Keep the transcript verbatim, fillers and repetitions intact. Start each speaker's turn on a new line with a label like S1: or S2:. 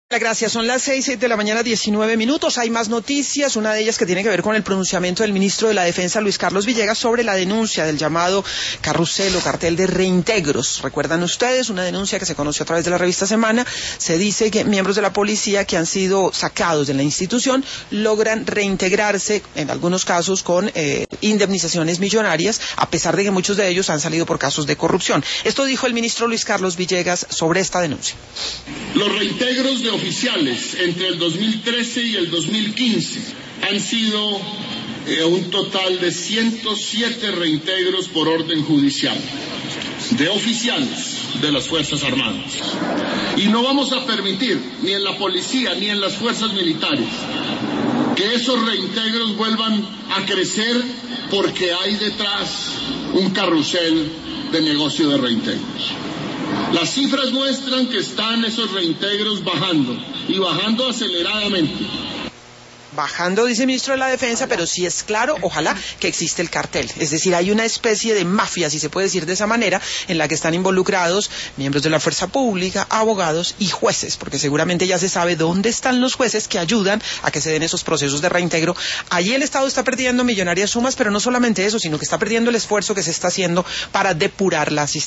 S1: Gracias, son las seis de la mañana, diecinueve minutos. Hay más noticias, una de ellas que tiene que ver con el pronunciamiento del ministro de la Defensa, Luis Carlos Villegas, sobre la denuncia del llamado carrusel o cartel de reintegros. Recuerdan ustedes, una denuncia que se conoció a través de la revista Semana. Se dice que miembros de la policía que han sido sacados de la institución logran reintegrarse, en algunos casos con eh, indemnizaciones millonarias, a pesar de que muchos de ellos han salido por casos de corrupción. Esto dijo el ministro Luis Carlos Villegas sobre esta denuncia.
S2: Los reintegros de oficiales entre el dos mil trece y el dos mil quince han sido eh, un total de ciento siete reintegros por orden judicial de oficiales de las Fuerzas Armadas. Y no vamos a permitir, ni en la policía ni en las fuerzas militares, que esos reintegros vuelvan a crecer porque hay detrás un carrusel de negocio de reintegros. Las cifras muestran que están esos reintegros bajando, y bajando aceleradamente.
S1: Bajando, dice el ministro de la Defensa, pero sí es claro, ojalá, que existe el cartel. Es decir, hay una especie de mafia, si se puede decir de esa manera, en la que están involucrados miembros de la fuerza pública, abogados y jueces, porque seguramente ya se sabe dónde están los jueces que ayudan a que se den esos procesos de reintegro. Allí el Estado está perdiendo millonarias sumas, pero no solamente eso, sino que está perdiendo el esfuerzo que se está haciendo para depurar la asistencia.